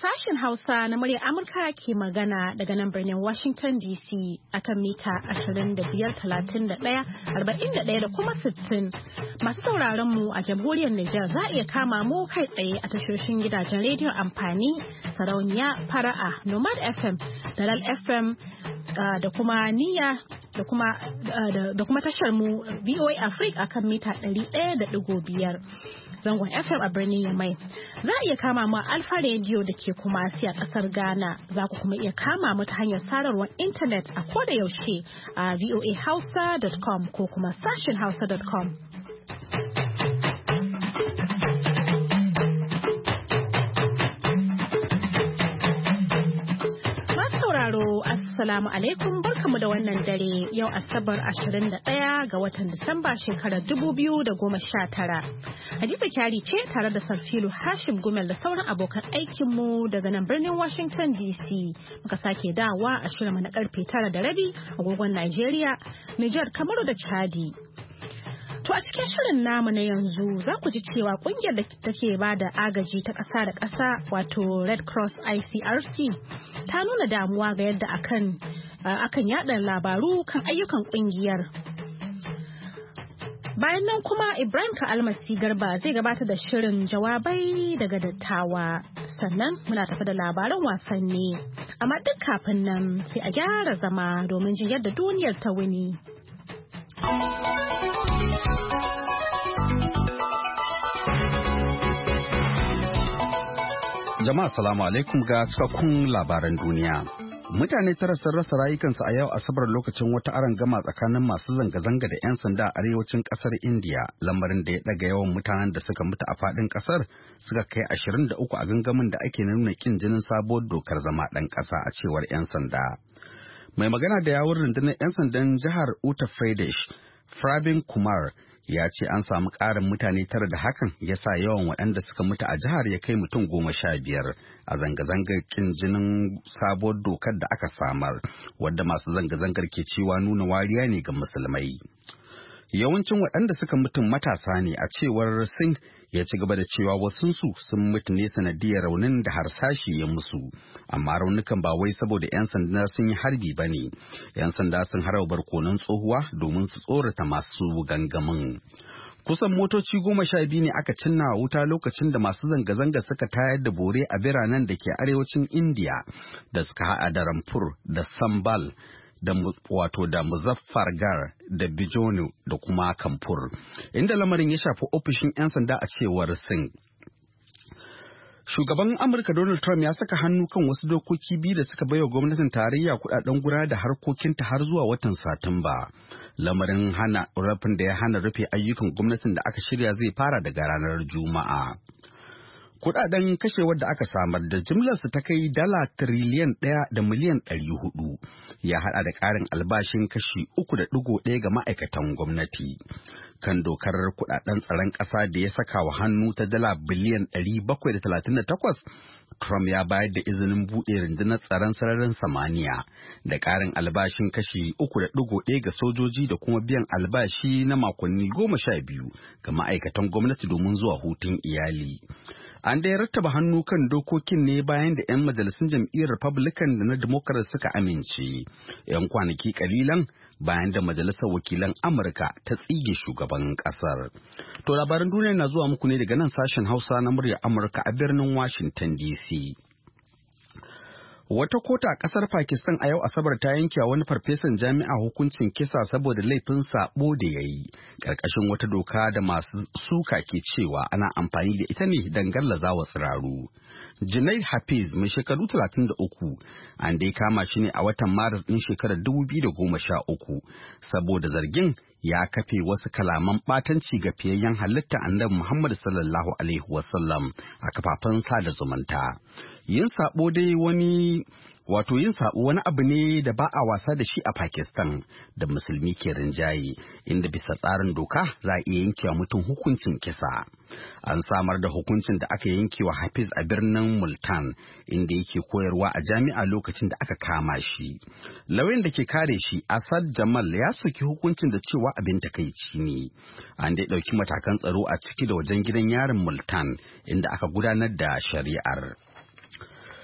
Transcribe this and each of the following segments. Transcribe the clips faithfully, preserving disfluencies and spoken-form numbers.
Sashen Hausa na muryar Amurka ke magana daga nan birnin Washington D C akan mita ashirin da biyar, talatin da ɗaya, arba'in da ɗaya da kuma sittin. Masu sauraron mu a jamhuriyar Nijar za a iya kama mu kai tsaye a tashoshin gidajen rediyon amfani, sarauniya, fara'a, Nomad F M, Dalal F M da kuma Niyya da kuma da kuma tashar mu V O A Africa akan mita ɗari ɗaya da ɗigo biyar. Zangon F M a birnin Yamai. Za a iya kama mu a Alfa Radio da ke Kumasi a ƙasar Ghana. Za ku kuma iya kama mu ta hanyar sadarwar intanet a koda yaushe a voa hausa dot com ko kuma sashen hausa dot com. Assalamu alaikum, barkamu da wannan dare yau Asabar ashirin da ɗaya ga watan Disamba shekarar dubu biyu da goma sha tara. Hadiza Kyari ce tare da Sarfilu Hashim Gumel da sauran abokan aikinmu daga nan birnin Washington D C. Muka sake dawa a shirinmu na karfe tara da rabi agogon Najeriya, Nijar, Kamaru da Chadi. To a cikin shirin namu na yanzu za ku ji cewa kungiyar da take ba da agaji ta ƙasa da ƙasa wato Red Cross I C R C ta nuna damuwa ga yadda akan akan yada labaru kan ayyukan kungiyar. Bayan nan kuma Ibrahim Ka'almasi Garba zai gabatar da shirin jawabai daga dattawa. Sannan muna tafi da labaran wasanni. Amma duk kafin nan sai a gyara zama domin jin yadda duniyar ta wuni. Jama'a salamu alaikum ga cikakkun labaran duniya. Mutane tara sun rasa rayukansu a yau Asabar lokacin wata arangama tsakanin masu zanga-zanga da 'yan sanda a arewacin kasar India, lamarin da ya daga yawan mutanen da suka mutu a fadin kasar suka kai ashirin da uku a gangamin da ake nuna kin jinin sabuwar dokar zama dan kasa a cewar 'yan sanda. Mai magana da yawun rundunar 'yan sandan jihar Uttar Pradesh, Pravin Kumar, ya ce an samu ƙarin mutane tara da hakan ya sa yawan waɗanda suka mutu a jihar ya kai mutum goma sha biyar a zanga-zangar ƙin jinin sabuwar dokar da aka samar, wadda masu zanga-zangar ke cewa nuna wariya ne ga musulmai. Yawancin waɗanda suka mutum matasa ne a cewar Singh, ya ci gaba da cewa wasunsu sun mutu ne sanadiyar raunin da harsashi ya musu, amma raunukan ba wai saboda 'yan sanda sun yi harbi ba ne. 'Yan sanda sun harba barkonon tsohuwa domin su tsorata masu gangamin. Kusan motoci goma sha biyu ne aka cinna wuta lokacin da masu zanga-zanga suka tayar da bore a biranen da ke arewacin India da suka haɗa da Rampur da Sambal da wato da Muzaffargarh da Bijonu da kuma Kanpur, inda lamarin ya shafi ofishin 'yan sanda a cewar Singh. Shugaban Amurka Donald Trump ya saka hannu kan wasu dokoki biyu da suka baiwa gwamnatin tarayya kudaden gudanar da harkokinta har zuwa watan Satumba. Lamarin hana rafin da ya hana rufe ayyukan gwamnatin da aka shirya zai fara daga ranar Juma'a. Kudaden kashewar da aka samar da jimlarsu ta kai dala tiriliyan ɗaya da miliyan ɗari hudu, ya haɗa da ƙarin albashin kashi uku da ɗigo ɗaya ga ma'aikatan gwamnati. Kan dokar kudaden tsaron ƙasa da ya saka wa hannu ta dala biliyan ɗari bakwai da talatin da takwas, Trump ya bayar da izinin buɗe rundunar tsaron sararin samaniya da ƙarin albashin kashi uku da ɗigo ɗaya ga sojoji da kuma biyan albashi na makonni goma sha biyu ga ma'aikatan gwamnati domin zuwa hutun iyali. An dai rattaba hannu kan dokokin ne bayan da 'yan majalisun jam'iyyar Republican da na Democrat suka amince, 'yan kwanaki kalilan bayan da Majalisar Wakilan Amurka ta tsige shugaban kasar. To labaran duniya na zuwa muku ne daga nan sashen Hausa na muryar Amurka a birnin Washington D C. Wata kota a ƙasar Pakistan a yau Asabar ta yanke wa wani farfesan jami'a hukuncin kisa saboda laifin sabo da ya yi, ƙarƙashin wata doka da masu suka ke cewa ana amfani da ita ne don gallazawa tsiraru. Junaid Hafiz, mai shekaru talatin da uku, an dai kama shi ne a watan Maris ɗin shekarar dubu biyu da goma sha uku, saboda zargin ya kafe wasu kalaman ɓatanci ga fiyayyen halitta Annabi Muhammad sallallahu alaihi wasallam a kafafen sada zumunta. Yin sabo dai wani wato yin sabo wani abu ne da ba a wasa da shi a Pakistan da musulmi ke rinjaye, inda bisa tsarin doka za a iya yankewa mutum hukuncin kisa. An samar da hukuncin da aka yankewa Hafiz a birnin Multan, inda yake koyarwa a jami'a lokacin da aka kama shi. Lauyan da ke kare shi, Asad Jamal, ya soki hukuncin da cewa abin takaici ne. An dai ɗauki matakan tsaro a ciki da wajen gidan yarin Multan, inda aka gudanar da shari'ar.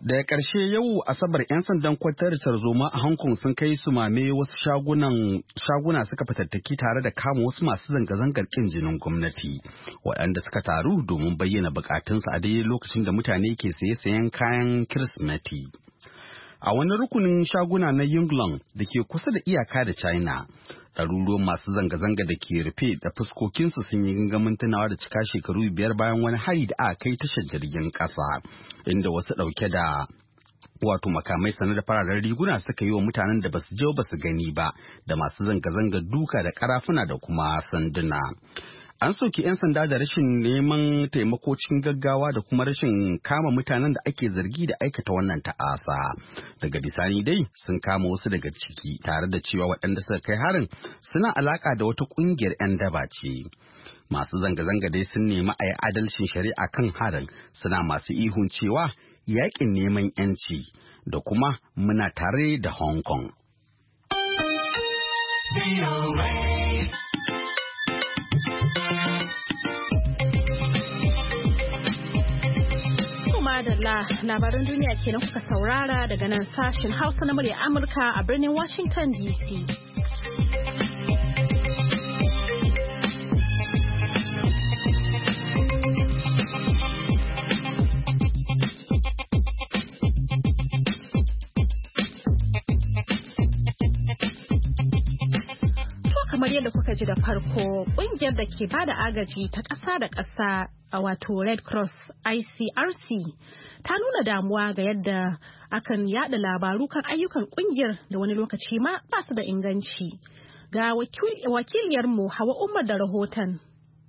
Daga ƙarshe yau Asabar 'yan sandan kwantar da tarzoma a Hong Kong sun kai su mame wasu shagunan shaguna suka fitattaki tare da kama wasu masu zanga-zangar ƙin jinin gwamnati waɗanda suka taru domin bayyana bukatunsu a daidai lokacin da mutane ke saye-sayen kayan Kirsimeti. A wani rukunin shaguna na Yonglong da ke kusa da iyaka da China, ɗaruruwan masu zanga-zanga da ke rufe da fuskokinsu sun yi gangamin tunawa da cika shekaru biyar bayan wani hari da aka kai tashar jirgin ƙasa, inda wasu ɗauke da wato makamai sane da fararen riguna suka yi wa mutanen da basu je basu gani ba da masu zanga-zanga duka da karafuna da kuma sanduna. An soki 'yan sanda da rashin neman taimako cikin gaggawa da kuma rashin kama mutanen da ake zargi da aikata wannan ta'asa. Daga bisani dai sun kama wasu daga ciki tare da cewa waɗanda suka kai harin suna alaka da wata ƙungiyar 'yan daba ce. Masu zanga-zanga dai sun nemi a yi adalcin shari'a kan harin, suna masu ihun cewa yaƙin neman 'yanci da kuma muna tare da Hong Kong. Madalla labaran duniya kenan kuka saurara daga nan sashen Hausa na murya Amurka a birnin Washington D C. Kamar yadda kuka ji da farko, ƙungiyar da ke bada agaji ta ƙasa da ƙasa a wato Red Cross I C R C ta nuna damuwa ga yadda akan yada labaru kan ayyukan ƙungiyar da wani lokaci ma ba su da inganci. Ga wakiliyarmu Hawa Umar da rahoton.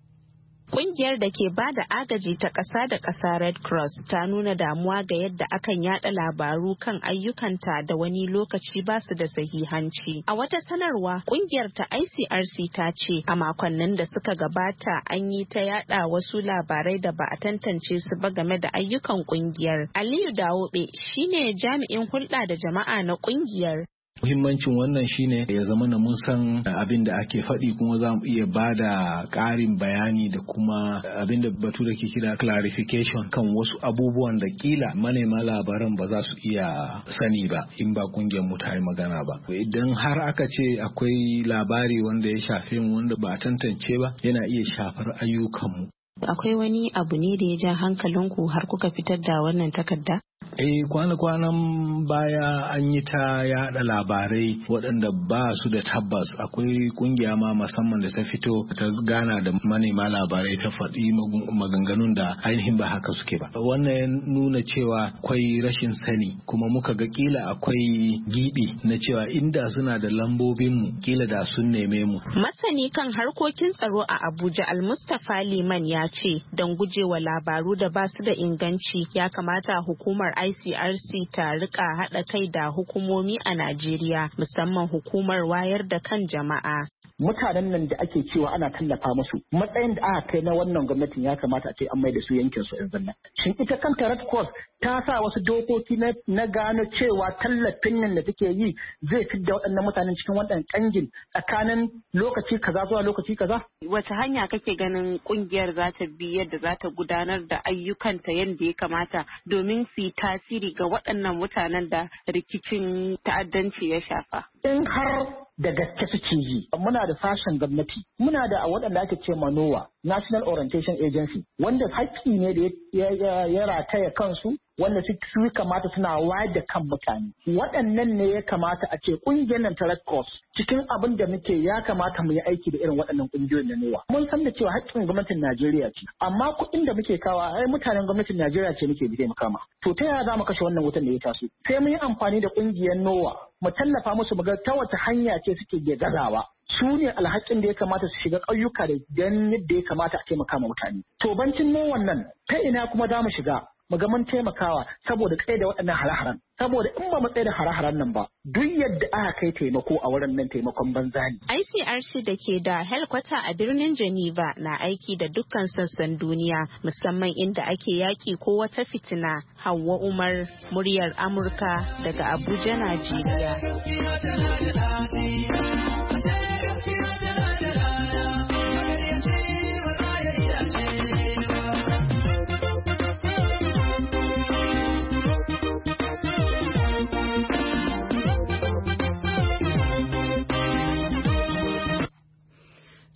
Ƙungiyar da ke ba da agaji ta ƙasa da ƙasa Red Cross ta nuna damuwa ga yadda akan yada labaru kan ayyukanta da wani lokaci ba su da sahihanci. A wata sanarwa, ƙungiyar ta I C R C ta ce a makonnin da suka gabata an yi ta yada wasu labarai da ba a tantance su ba game da ayyukan ƙungiyar. Aliyu Dawobe shine jami'in hulɗa da jama'a na ƙungiyar. Muhimmancin wannan shine ya zama na mun san abin da ake faɗi kuma za mu iya ba da ƙarin bayani da kuma abin da batu da ke kira clarification kan wasu abubuwan da kila manema labaran ba za su iya sani ba in ba kungiyar mu ta yi magana ba. Idan har aka ce akwai labari wanda ya shafe mu wanda ba a tantance ba yana iya shafar ayyukanmu. Akwai wani abu ne da ya ja hankalinku har kuka fitar da wannan takarda? Eh kwana-kwanan baya an yi ta yada labarai waɗanda ba su da tabbas. Akwai kungiya ma musamman da ta fito ta gana da manema labarai ta faɗi maganganun da ainihin ba haka suke ba. Wannan ya nuna cewa akwai rashin sani kuma muka ga kila akwai gibi na cewa inda suna da lambobinmu kila da sun neme mu. Masani kan harkokin tsaro a Abuja Al-Mustapha Liman ya ce don gujewa labaru da ba su da inganci ya kamata hukumar I C R C ta rika haɗa kai da hukumomi a Najeriya musamman hukumar wayar da kan jama'a. Mutanen nan da ake cewa ana tallafa musu matsayin da aka kai na wannan gwamnatin ya kamata a ce an mai da su yankin su yanzu nan. Shin ita kanta Red Cross ta sa wasu dokoki na, na gano cewa tallafin nan da take yi zai fidda waɗannan mutanen cikin waɗannan kangin tsakanin lokaci kaza zuwa lokaci kaza? Wace hanya kake ganin kungiyar za ta bi yadda za ta gudanar da ayyukanta yadda ya kamata domin su yi tasiri ga waɗannan mutanen da rikicin ta'addanci ya shafa? In har da gaske suke yi. Muna da sashen gwamnati, muna da waɗanda ake ce manowa, National Orientation Agency, wanda haƙƙi ne da ya rataya kansu, wanda su kamata suna wayar da kan mutane. Waɗannan ne ya kamata a ce ƙungiyar nan ta Red Cross cikin abin da muke ya kamata mu yi aiki da irin waɗannan ƙungiyoyin da nowa. Mun san da cewa haƙƙin gwamnatin Najeriya ce, amma kuɗin da muke kawa ai mutanen gwamnatin Najeriya ce muke bi makama. To ta yaya za mu kashe wannan wutan da ya taso? Sai mun yi amfani da ƙungiyar nowa mu tallafa musu mu ga ta wace hanya ce suke gazawa. Su ne alhakin da ya kamata su shiga ƙauyuka da dan yadda ya kamata a taimaka ma mutane. To bancin nowan nan ta ina kuma za mu shiga mu ga mun taimakawa saboda tsaye da waɗannan hare-haren. Saboda in ba mu tsaye da hare-haren nan ba duk yadda aka kai taimako a wurin nan taimakon banza ne. I C R C da ke da helkwata a birnin Geneva na aiki da dukkan sassan duniya musamman inda ake yaƙi ko wata fitina. Hauwa Umar, muryar Amurka daga Abuja, Najeriya.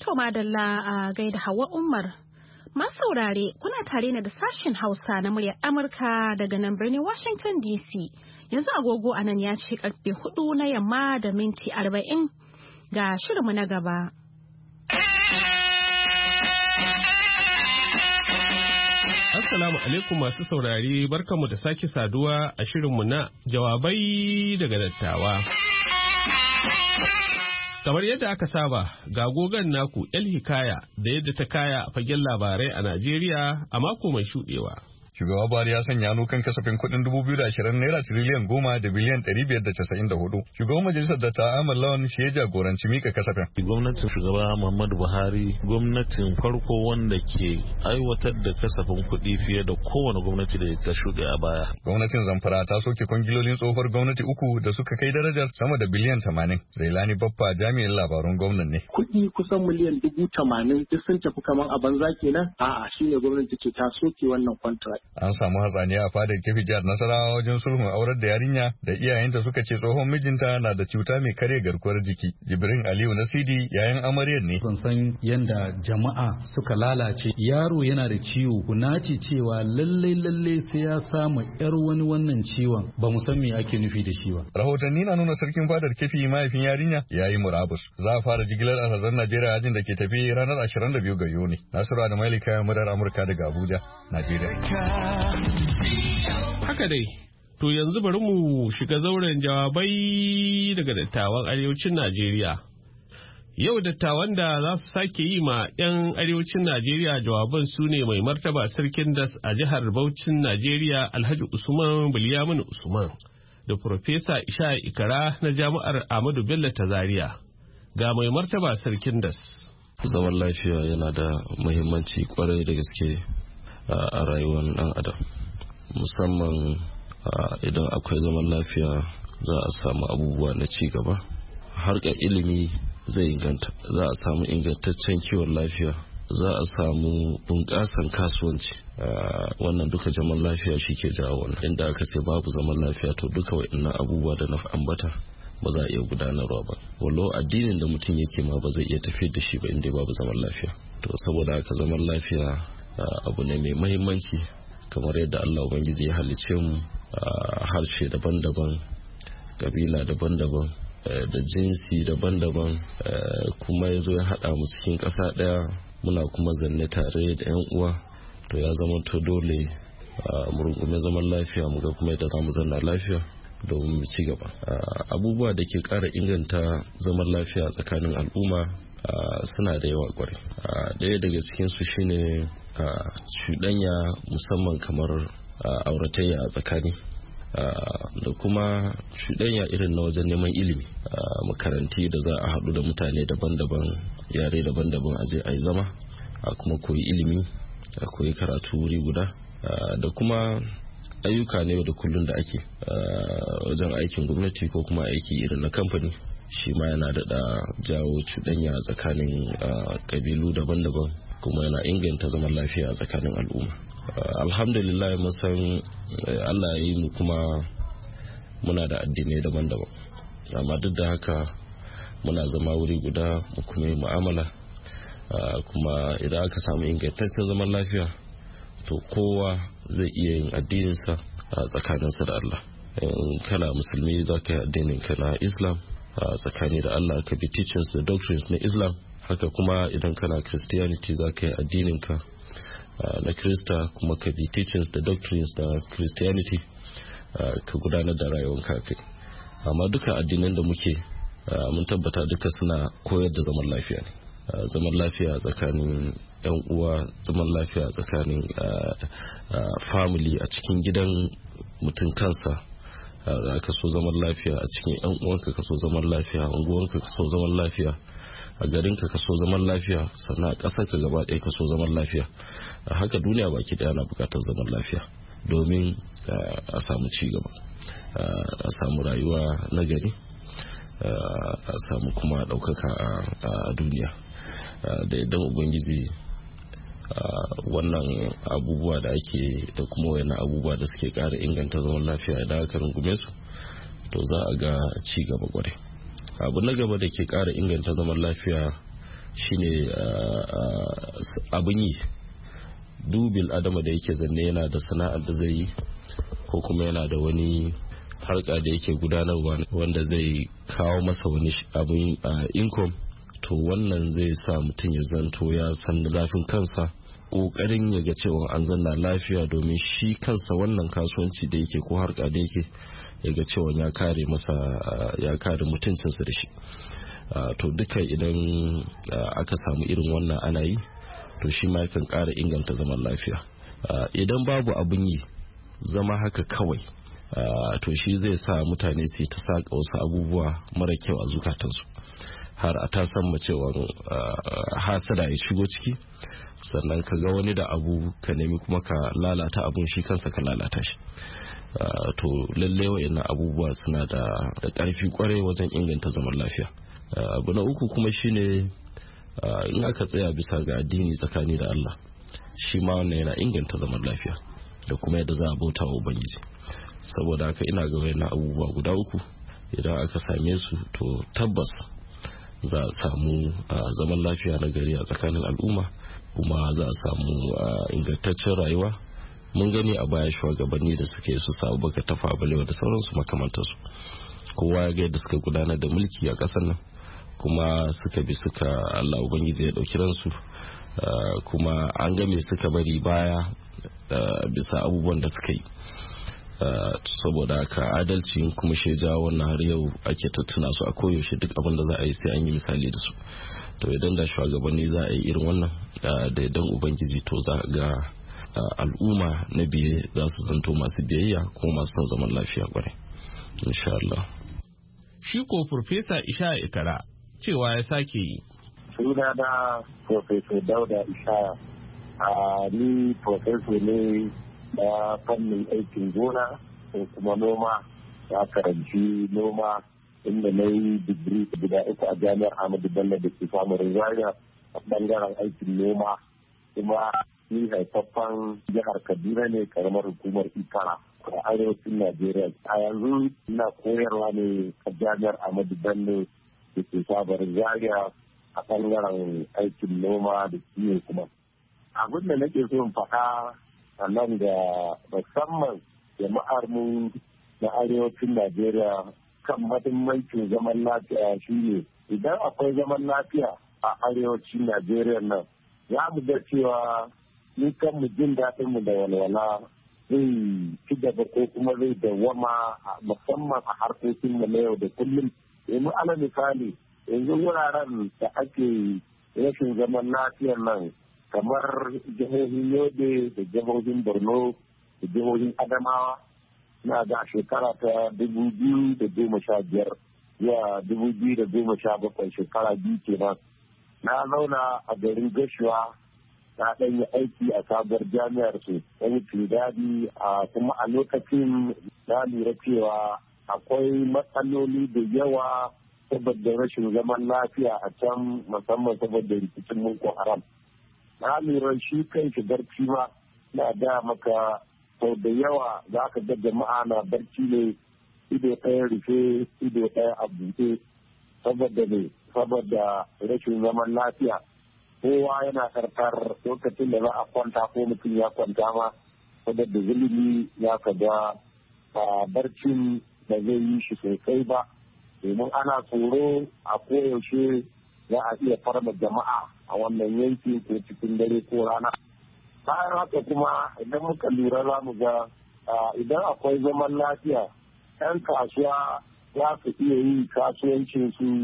To madalla a gaida Hauwa Umar. Masu saurare kuna tare ne da sashen Hausa na muryar Amurka daga nan birnin Washington D C. Yanzu agogo a nan ya ce karfe hudu na yamma da minti arba'in ga shirinmu na gaba. Assalamu alaikum masu saurare, barkanmu da sake saduwa a shirinmu na jawabai daga dattawa. Kamar yadda aka saba, ga gogon naku El Hikaya da yadda ta kaya a fagen labarai a Najeriya a mako mai shuɗewa. Shugaba Buhari ya sanya hannu kan kasafin kuɗin dubu biyu da ashirin naira tiriliyan goma da biliyan ɗari biyar da casa'in da hudu. Shugaban majalisar dattawa Ahmad Lawan shi ya jagoranci mika kasafin. Gwamnatin shugaba Muhammadu Buhari gwamnatin farko wanda ke aiwatar da kasafin kuɗi fiye da kowane gwamnati da ta shuɗe a baya. Gwamnatin Zamfara ta soke kwangilolin tsohuwar gwamnati uku da suka kai darajar sama da biliyan tamanin. Zailani Baffa jami'in labarun gwamnan ne. Kuɗi kusan miliyan dubu tamanin duk sun tafi kamar a banza kenan. A'a shine gwamnati ce ta soke wannan contract. An samu hatsaniya a fadar Kefi jihar Nasarawa wajen sulhun aurar da yarinya da iyayenta suka ce tsohon mijinta na da cuta mai karya garkuwar jiki. Jibrin Aliyu Nasidi yayin amaryar ne. Ban san yanda jama'a suka lalace, yaro yana da ciwo kunaci cewa lallai lallai sai ya samu yar wani wannan ciwon, ba mu san me ake nufi da shi ba. Rahotanni na nuna sarkin fadar Kefi mahaifin yarinya yayi murabus. Za a fara jigilar alhazan Najeriya hajin da ke tafi ranar ashirin da biyu ga Yuni. Nasiru da Malika murar Amurka daga Abuja, Najeriya. Haka dai, to yanzu bari mu shiga zauren jawabai daga dattawan arewacin Najeriya. Yau dattawan da za su sake yi ma 'yan arewacin Najeriya jawaban su ne mai martaba sarkin das a jihar Bauchin Najeriya Alhaji Usman Bilyamin Usman da Profesa Isha Ikara na Jami'ar Ahmadu Bello ta Zaria. Ga mai martaba sarkin das. Zaman lafiya yana da muhimmanci kwarai da gaske a rayuwar ɗan adam, musamman idan akwai zaman lafiya za a samu abubuwa na ci gaba, harkar ilimi zai inganta, za a samu ingantaccen kiwon lafiya, za a samu bunƙasan kasuwanci. Wannan duka zaman lafiya shi ke jawo wannan. Inda aka ce babu zaman lafiya to duka waɗannan abubuwa da na ambata ba za a iya gudanarwa ba. Wallo addinin da mutum yake ma ba zai iya tafiyar da shi ba inda babu zaman lafiya. To saboda haka zaman lafiya abu ne mai mahimmanci, kamar yadda Allah Ubangiji ya halice mu a harshe daban-daban, kabila daban-daban, da jinsi daban-daban, kuma ya zo ya haɗa mu cikin ƙasa ɗaya, muna kuma zanne tare da 'yan uwa. To ya zama to dole mu rungume zaman lafiya, mu ga kuma yadda za mu zanna lafiya domin mu ci gaba. Abubuwa da ke ƙara inganta zaman lafiya tsakanin al'umma suna da yawa kwarai. Ɗaya daga cikinsu shine cuɗanya, musamman kamar auratayya a tsakani, da kuma cuɗanya irin na wajen neman ilimi, makaranti da za a haɗu da mutane daban-daban, yare daban-daban, a je a yi zama a kuma koyi ilimi, a koyi karatu wuri guda, da kuma ayyuka ne da kullum da ake wajen aikin gwamnati ko kuma aiki irin na kamfani. Shi ma yana daɗa jawo cuɗanya tsakanin ƙabilu daban-daban, kuma yana inganta zaman lafiya a tsakanin al'umma. Alhamdulillah mun san Allah ya yi mu kuma muna da addinai daban-daban, amma duk da haka muna zama wuri guda mu kuma yi mu'amala, kuma idan aka samu ingantaccen zaman lafiya to kowa zai iya yin addininsa a tsakaninsa da Allah. In kana musulmi za ka yi addinin ka na Islam a tsakani da Allah, ka bi teachings da doctrines na Islam. Haka kuma idan kana Christianity za ka yi addininka na Krista, kuma ka bi teachings da doctrines da Christianity, ka gudanar da rayuwanka kai. Amma duka addinan da muke mun tabbata duka suna koyar da zaman lafiya ne. Zaman lafiya tsakanin yan uwa, zaman lafiya tsakanin family a cikin gidan mutum kansa. Ka so zaman lafiya a cikin yan uwanka, ka so zaman lafiya a unguwanka, ka so zaman lafiya a garinka, ka so zaman lafiya, sannan a ƙasar ka gaba ɗaya ka so zaman lafiya. A haka duniya baki ɗaya na buƙatar zaman lafiya domin a samu ci gaba, a samu rayuwa na gari, a samu kuma ɗaukaka a duniya. Da yadda ubangiji wannan abubuwa da ake da kuma wani abubuwa da suke ƙara inganta zaman lafiya idan aka rungume su, to za a ga ci gaba kwarai. Abu na gaba da ke ƙara inganta zaman lafiya shine abin yi. Dubil adama da yake zanne yana da sana'ar da zai yi ko kuma yana da wani harka da yake gudanarwa wanda zai kawo masa wani abin income, to wannan zai sa mutum ya zanto ya san zafin kansa, kokarin ya ga cewa an zanna lafiya domin shi kansa wannan kasuwanci da yake ko harka da yake ya ga cewa ya kare masa ya kare mutuncinsa da shi. To duka idan aka samu irin wannan ana yi, to shi ma yakan kara inganta zaman lafiya. Idan babu abin yi zama haka kawai, to shi zai sa mutane su ta saka wasu abubuwa mara kyau a zukatansu, har a ta san cewa hasada ya shigo ciki, sannan ka ga wani da abu ka nemi kuma ka lalata abun shi kansa ka lalata shi. To lalle wayannan abubuwa suna da ƙarfi kwarai wajen inganta zaman lafiya. Abu na uku kuma shine in aka tsaya bisa ga addini tsakani da Allah, shi ma wannan yana inganta zaman lafiya da kuma yadda za a bauta wa Ubangiji. Saboda haka ina ga wayannan abubuwa guda uku idan aka same su, to tabbas za a samu zaman lafiya na gari a tsakanin al'umma, kuma za a samu ingantaccen rayuwa. Mun gani a baya shugabanni da suke su sabu baka tafa balewa da sauransu makamantarsu, kowa ya ga yadda suka gudanar da mulki a ƙasar nan, kuma suka bi suka Allah Ubangiji ya ɗauki ransu, kuma an game suka bari baya bisa abubuwan da suka yi. Saboda haka adalci kuma shi ja wannan har yau ake tattuna su a koyaushe, duk abin da za a yi sai an yi misali da su. To idan da shugabanni za a yi irin wannan da idan Ubangiji, to za ga al'umma na biye za su zanto masu biyayya kuma masu son zaman lafiya kwarai, insha Allah. Shi ko Farfesa Ishaya Ikara cewa ya sake yi. Suna da Farfesa Dauda Ishaya, a ni Farfesa ne na fannin aikin gona ko kuma noma, ya karanci noma inda na yi digiri guda uku a jami'ar Ahmadu Bello da ke samun Zaria a bangaren aikin noma, kuma ni haifaffen jihar Kaduna ne, karamar hukumar Ikara a arewacin Najeriya. A yanzu ina koyarwa ne a jami'ar Ahmadu Bello da ke sabar Zaria a bangaren aikin noma da kiwo. Kuma abin da nake so in faɗa a nan da musamman jama'ar mu na arewacin Najeriya kan mahimmancin zaman lafiya shine, idan akwai zaman lafiya a arewacin Najeriya nan, za mu ga cewa ni kan mu jin daɗin mu da walwala zai ci gaba ko kuma zai dawwama, musamman a harkokin mu na yau da kullum. Yanzu ala misali, yanzu wuraren da ake rashin zaman lafiyar nan kamar jihohin Yobe da jihohin Borno da jihohin Adamawa, na ga shekara ta dubu biyu da goma sha biyar zuwa dubu biyu da goma sha bakwai, shekara biyu kenan. Na zauna a garin Gashuwa, na ɗan yi aiki a sabuwar jami'ar su wani daɗi, a kuma a lokacin na lura cewa akwai matsaloli da yawa saboda rashin zaman lafiya a can, musamman saboda rikicin Boko Haram. Na lura shi kan shi barci ma, na da maka sau da yawa za ka ga jama'a na barci ne ido ɗaya rufe ido ɗaya a buɗe, saboda ne saboda rashin zaman lafiya. Kowa yana karkar lokacin da za a kwanta ko mutum ya kwanta ma, saboda zulumi ya kaga barcin da zai yi shi sosai ba, domin ana tsoro a koyaushe za a iya farma jama'a a wannan yanki ko cikin dare ko rana. Bayan haka kuma idan muka lura za mu ga idan akwai zaman lafiya, 'yan kasuwa za su iya yi kasuwancinsu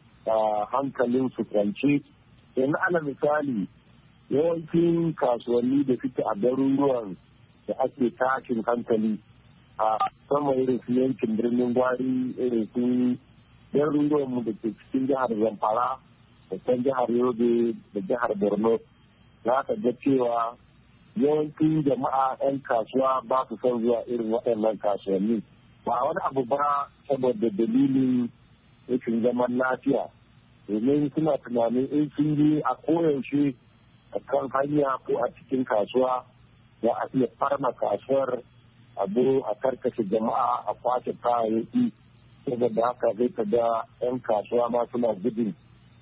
hankalin su kwance. Yanzu ana misali, yawancin kasuwanni da suke a garuruwan da ake tashin hankali a sama irin su yankin birnin Gwari, irin su garuruwanmu da ke cikin jihar Zamfara da can jihar Yobe da jihar Borno, za ka ga cewa yawancin jama'a 'yan kasuwa ba su son zuwa irin waɗannan kasuwanni. Ba wani abu ba saboda dalilin rashin zaman lafiya, domin suna tunanin in sun yi a koyaushe a kan hanya ko a cikin kasuwa za a iya farma kasuwar abu a karkashe jama'a a kwace kayayyaki, saboda haka zai ka ga 'yan kasuwa ma suna gudun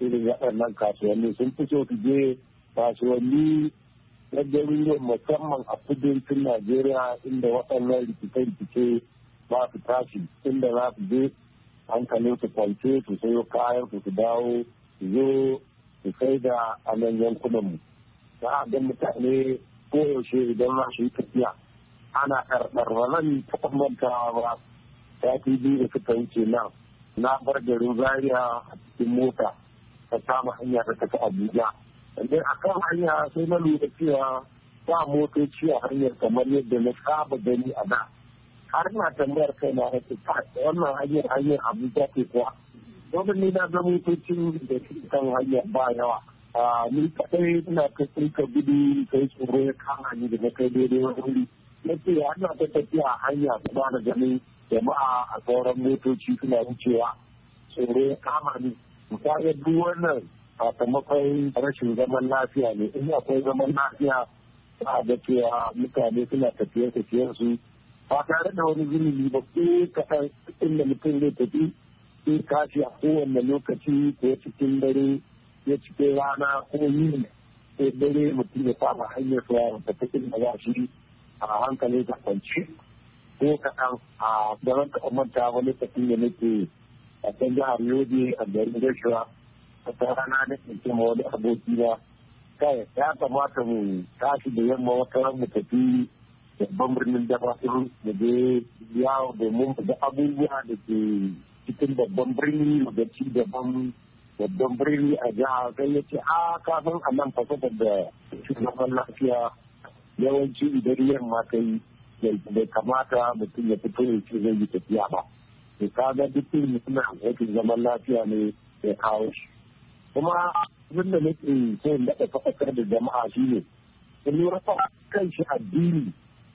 irin waɗannan kasuwanni sun fi so su je kasuwanni na garuruwan musamman a kudancin Najeriya inda waɗannan rikice-rikice ba su tashi, inda za su je hankalin su kwance su sayo kayan su su dawo su zo su sai da a nan yankunan mu. Za a ga mutane koyaushe idan za su yi tafiya ana ɗarɗarwanan ta mantawa ba. Ta fi biyu da suka wuce nan na bar garin Zaria a cikin mota ta kama hanya ta tafi Abuja. Sannan a kan hanya sai na lura cewa ba motoci a hanyar kamar yadda na saba gani a da. Har na tambayar kai na yake wannan hanyar hanyar Abuja ke kuwa. Domin ni na ga motocin da suke kan hanyar ba yawa. Ni kaɗai ina ta tsirka gudu sai tsoro ya kama ni da na kai daidai wani wuri. Na ce ana ta tafiya a hanya kuma na ganin jama'a a sauran motoci suna wucewa. Tsoro ya kama ni. Misali duk wannan sakamakon rashin zaman lafiya ne. In akwai zaman lafiya za ga cewa mutane suna tafiye-tafiyensu ba tare da wani zunubi ba ko kaɗan inda mutum zai tafi sai kashi a kowane lokaci ko cikin dare ya cikin rana ko yini ko dare mutum ya fara hanyar suwa da tafi inda za shi a hankali da kwanci ko kaɗan a gaban manta wani tafi da nake a can jihar Yobe a garin Gashuwa a ta rana da ke ma wani aboki na kai ya kamata mu tashi da yamma wata mu tafi babban birnin Damaturu da je yawo domin da abubuwa da ke cikin babban birni da ci gaban babban birni a jiha sai ya ce a kafin a nan fasada da shugaban lafiya yawanci idan yamma ta yi bai kamata mutum ya fito ya ce zai yi tafiya ba. To kaga duk suna aikin zaman lafiya ne ya kawo shi. Kuma abin da nake so in daɗa faɗakar da jama'a shi ne in lura fa kan shi addini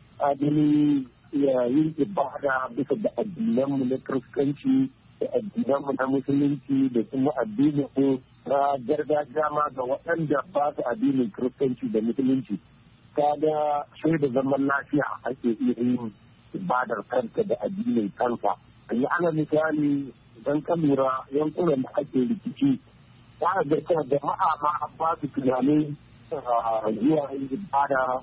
adini yin ibada bisa da addinanmu na kiristanci da addinanmu na musulunci da kuma addini ko na gargajiya ma ga waɗanda ba su addinin kiristanci da musulunci. Kaga sai da zaman lafiya ake iya yin ibadar kanta da addinin kansa. Yanzu ana misali idan ka lura yankunan da ake rikici za a ga cewa jama'a ma ba su tunanin zuwa yin ibada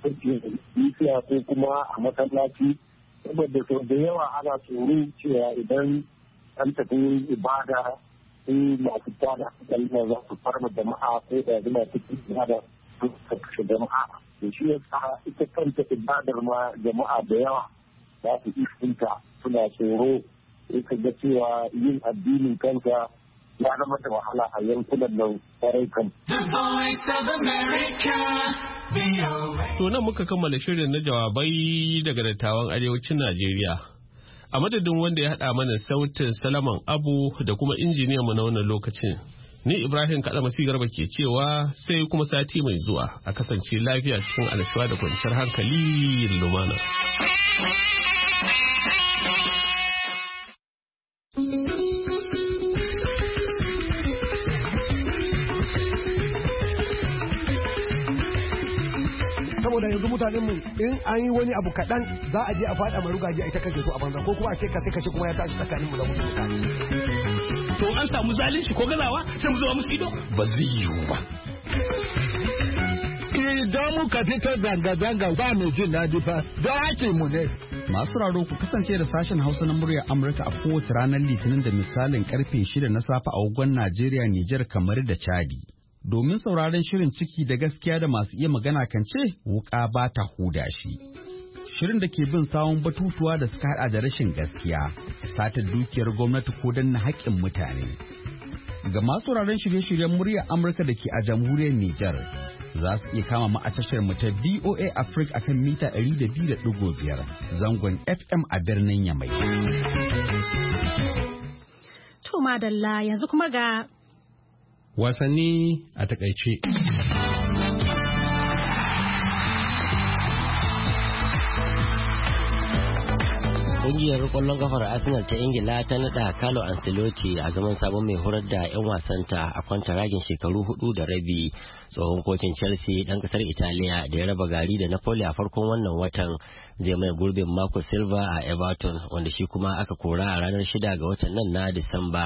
lafiya ko kuma a masallaci saboda sau da yawa ana tsoro cewa idan an tafi ibada sai masu tada kalma za su farma jama'a ko da zama cikin ibada su kashe jama'a da shi ya sa ita kanta ibadar ma jama'a da yawa za su iskinta suna tsoro sai ka ga cewa yin addinin kansa ya zama da wahala a yankunan nan kwarai kan. To nan muka kammala shirin na jawabai daga dattawan arewacin Najeriya. A madadin wanda ya haɗa mana sautin Salaman Abu da kuma injiniyanmu na wannan lokacin. Ni Ibrahim Kaɗa Masi Garba ke cewa sai kuma sati mai zuwa a kasance lafiya cikin annashuwa da kwanciyar hankali da lumana. saboda yanzu mutanen mu in an yi wani abu kaɗan za a je a faɗa marugaji a ita kashe su a banza ko kuma a ce kashe kashe kuma ya tashi tsakanin mu da wasu mutane. To an samu zalunci ko gazawa sai mu zo musu ido ba zai yiwu ba. Idan muka fita zanga-zanga ba mai jin daɗi ba don haƙƙin mu ne. Masu raro ku kasance da sashen Hausa na muryar Amurka a kowace ranar Litinin da misalin karfe shida na safe a agogon Najeriya, Nijar, kamar da Chadi. Domin sauraron shirin ciki da gaskiya da masu iya magana kan ce wuka ba ta huda shi. Shirin da ke bin sawun batutuwa da suka hada da rashin gaskiya, sata dukiyar gwamnati ko danna haƙƙin mutane. Ga masu sauraron shirye-shiryen muryar Amurka da ke a jamhuriyar Nijar, za su iya kama mu a tashar mu ta V O A Africa akan mita ɗari da biyu da ɗigo biyar zangon F M a birnin Yamai. To madalla yanzu kuma ga wasanni a takaice. Ƙungiyar ƙwallon kafar Arsenal ta Ingila ta nada Carlo Ancelotti a zaman sabon mai horar da 'yan wasanta a kwantaragin shekaru hudu da rabi. Tsohon kocin Chelsea ɗan ƙasar Italiya da ya raba gari da Napoli a farkon wannan watan zai mai gurbin Marco Silva a Everton wanda shi kuma aka kora a ranar shida ga watan nan na Disamba.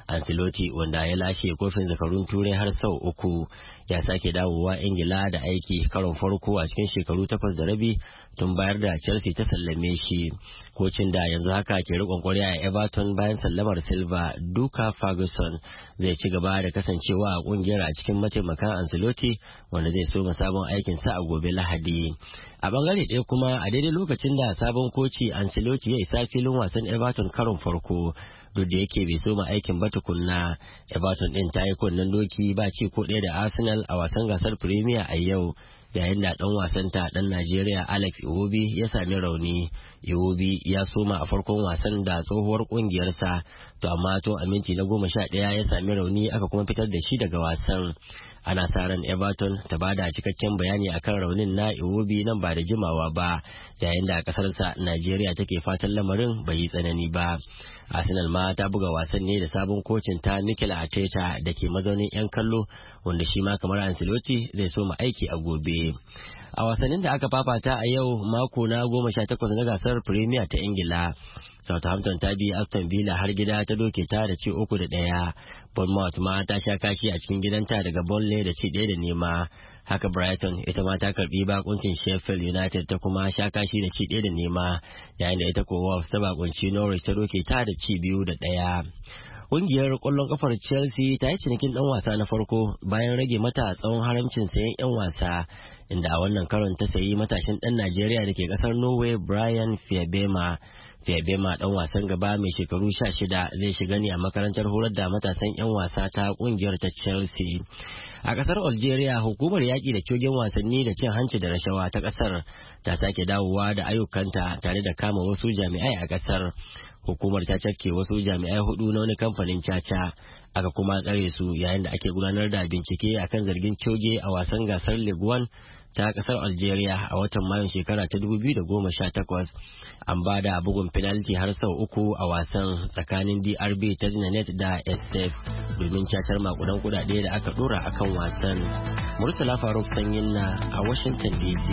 Ancelotti wanda ya lashe kofin zakarun turai har sau uku ya sake dawowa Ingila da aiki karon farko a cikin shekaru takwas da rabi tun bayar da Chelsea ta sallame shi. Kocin da yanzu haka ke riƙon ƙwarya a Everton bayan sallamar Silva, Duka Ferguson zai ci gaba da kasancewa a ƙungiyar a cikin mataimakan Ancelotti wanda zai soma sabon aikin sa a gobe Lahadi. A bangare ɗaya kuma a daidai lokacin da sabon koci Ancelotti ya isa filin wasan Everton karon farko duk da yake bai soma aikin ba tukunna. Everton din ta yi kunnen doki ba ci ko ɗaya da Arsenal a wasan gasar Premier a yau yayin da ɗan wasanta ɗan Najeriya Alex Iwobi ya sami rauni. Iwobi ya soma a farkon wasan da tsohuwar ƙungiyarsa to amma to a minti na goma sha ɗaya ya sami rauni aka kuma fitar da shi daga wasan. Ana sa ran Everton ta bada cikakken bayani akan raunin na Iwobi nan ba da jimawa ba yayin da kasarsa Najeriya take fatan lamarin bai yi tsanani ba. Arsenal ma ta buga wasan ne da sabon kocin ta Mikel Arteta da ke mazaunin 'yan kallo wanda shi ma kamar Ancelotti zai soma aiki a gobe. A wasannin da aka fafata a yau mako na goma sha takwas na gasar Premier ta Ingila, Southampton ta bi Aston Villa har gida ta doke ta da ci uku da ɗaya. Bournemouth ma ta sha kashi a cikin gidanta daga Burnley da ci ɗaya da nema. Haka Brighton ita ma ta karbi bakuncin Sheffield United ta kuma sha kashi da ci ɗaya da nema, yayin da ita ko Wolves ta bakunci Norwich ta doke ta da ci biyu da ɗaya. Ƙungiyar ƙwallon kafar Chelsea ta yi cinikin ɗan wasa na farko bayan rage mata tsawon haramcin sayan 'yan wasa, inda a wannan karon ta sayi matashin ɗan Najeriya da ke ƙasar Norway Brian Fiabema. Fiabema ɗan wasan gaba mai shekaru sha shida zai shiga ne a makarantar horar da matasan 'yan wasa ta ƙungiyar ta Chelsea. A ƙasar Algeria, hukumar yaƙi da cogen wasanni da cin hanci da rashawa ta ƙasar ta sake dawowa da ayyukanta tare da kama wasu jami'ai a ƙasar. Hukumar ta cakke wasu jami'ai hudu na wani kamfanin caca aka kuma tsare su yayin da ake gudanar da bincike akan zargin coge a wasan gasar Ligue one ta kasar Algeria a watan Mayun shekara ta dubu biyu da goma sha takwas. An ba da bugun penalty har sau uku a wasan tsakanin D R B ta Zinanet da S F domin cacar makudan kudade da aka dora akan wasan. Murtala Faruk Sanyin na a Washington D C.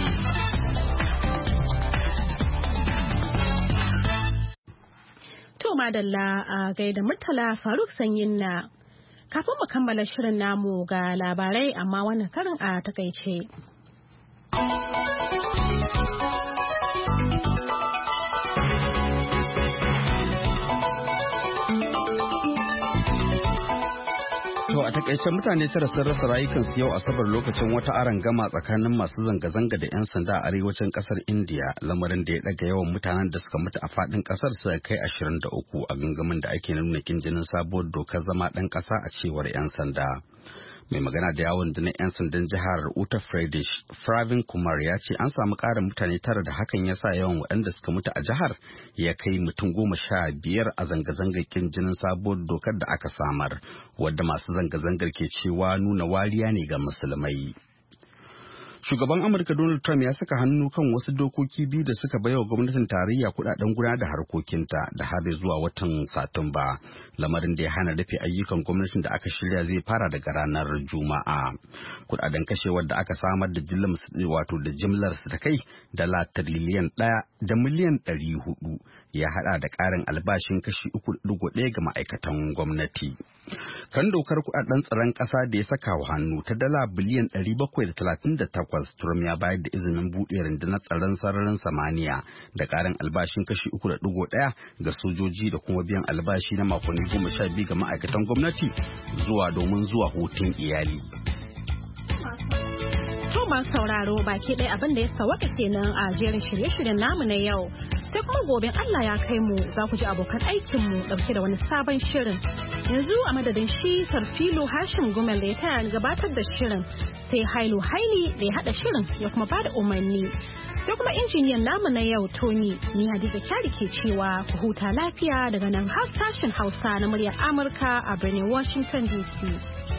To madalla a gaida Murtala Faruk Sanyin na. Kafin mu kammala shirin namu ga labarai amma wannan karin a takaice. To a takaice mutane tara sun rasa rayukansu yau Asabar lokacin wata arangama tsakanin masu zanga-zanga da 'yan sanda a arewacin kasar India, lamarin da ya daga yawan mutanen da suka mutu a fadin kasar suka kai ashirin da uku a gangamin da ake nuna kin jinin sabuwar dokar zama dan kasa a cewar 'yan sanda. Mai magana da yawon da na 'yan sandan jihar Uttar Pradesh, Pravin Kumar ya ce an samu ƙarin mutane tara da hakan ya sa yawan waɗanda suka mutu a jihar ya kai mutum goma sha biyar a zanga-zangar kin jinin sabuwar dokar da aka samar, wadda masu zanga-zangar ke cewa nuna wariya ne ga musulmai. Shugaban Amurka Donald Trump ya saka hannu kan wasu dokoki biyu da suka baiwa gwamnatin tarayya kudaden gudanar da harkokinta da har zuwa watan Satumba, lamarin da ya hana rufe ayyukan gwamnatin da aka shirya zai fara daga ranar Juma'a. Kudaden kashewar da aka samar da jimlar wato da jimlar su ta kai dala tiriliyan ɗaya da miliyan ɗari hudu ya hada da ƙarin albashin kashi uku digo ɗaya ga ma'aikatan gwamnati. Kan dokar kudaden tsaron ƙasa da ya saka wa hannu ta dala biliyan ɗari bakwai da talatin da takwas, Trump ya bayar da izinin buɗe rundunar tsaron sararin samaniya da ƙarin albashin kashi uku da digo ɗaya ga sojoji da kuma biyan albashi na makonni goma sha biyu ga ma'aikatan gwamnati zuwa domin zuwa hutun iyali. To masu sauraro baki ɗaya abin da ya sawaka kenan a jerin shirye-shiryen namu na yau. Sai kuma gobe Allah ya kai mu za ku ji abokan aikinmu ɗauke da wani sabon shirin. Yanzu a madadin shi Sarfilo Hashim Gumel da ya taya gabatar da shirin, sai Hailu Haili da ya haɗa shirin ya kuma bada umarni. Sai kuma injiniyan namu na yau Tony, ni Hadiza Kyari ke cewa ku huta lafiya daga nan sashen Hausa na muryar Amurka a birnin Washington D C.